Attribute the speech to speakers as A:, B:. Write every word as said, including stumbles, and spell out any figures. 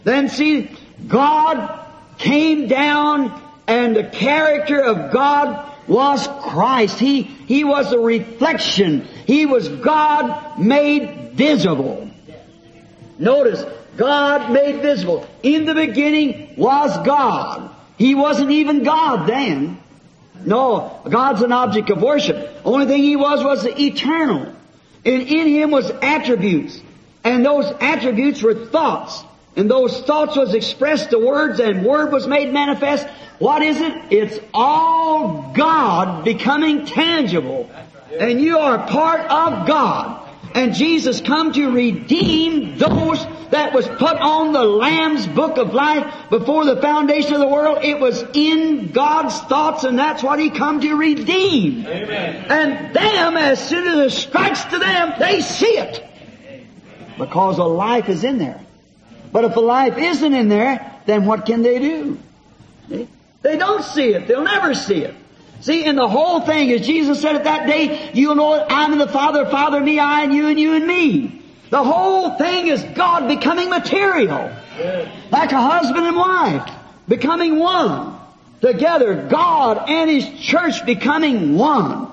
A: Then see, God came down, and the character of God was Christ. He, He was a reflection. He was God made visible. Notice, God made visible. In the beginning was God. He wasn't even God then. No, God's an object of worship. Only thing He was was the eternal. And in Him was attributes. And those attributes were thoughts. And those thoughts was expressed to words, and Word was made manifest. What is it? It's all God becoming tangible. And you are part of God. And Jesus come to redeem those that was put on the Lamb's Book of Life before the foundation of the world. It was in God's thoughts, and that's what He come to redeem.
B: Amen.
A: And them, as soon as it strikes to them, they see it. Because the life is in there. But if the life isn't in there, then what can they do? They, they don't see it. They'll never see it. See, in the whole thing, as Jesus said at that day, you'll know that I'm in the Father, Father in me, I and you, and you and me. The whole thing is God becoming material. Like a husband and wife, becoming one. Together, God and His church becoming one.